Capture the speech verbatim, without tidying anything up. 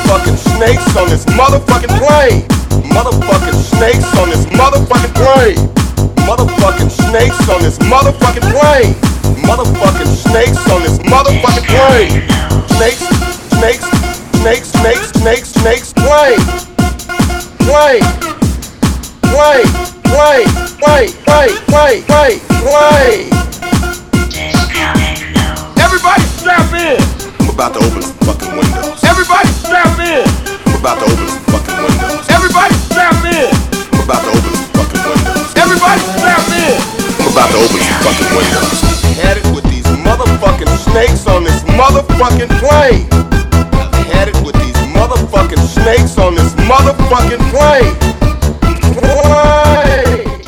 Motherfucking snakes on this motherfucking plane. Motherfucking snakes on this motherfucking plane. Motherfucking snakes on this motherfucking plane. Motherfucking snakes on this motherfucking plane. Snakes, snakes, snakes, snakes, snakes, snakes, plane. Plane. Plane. Plane. Plane. Plane. Plane. Plane. Plane. Everybody strap in. I'm about to open some fucking windows. Everybody strap in. I'm about to open some fucking windows. Everybody strap in. I'm about to open some fucking windows. Everybody strap in. I'm about to open some fucking windows. Headed with these motherfucking snakes on this motherfucking plane. Headed with these motherfucking snakes on this motherfucking plane. Plane.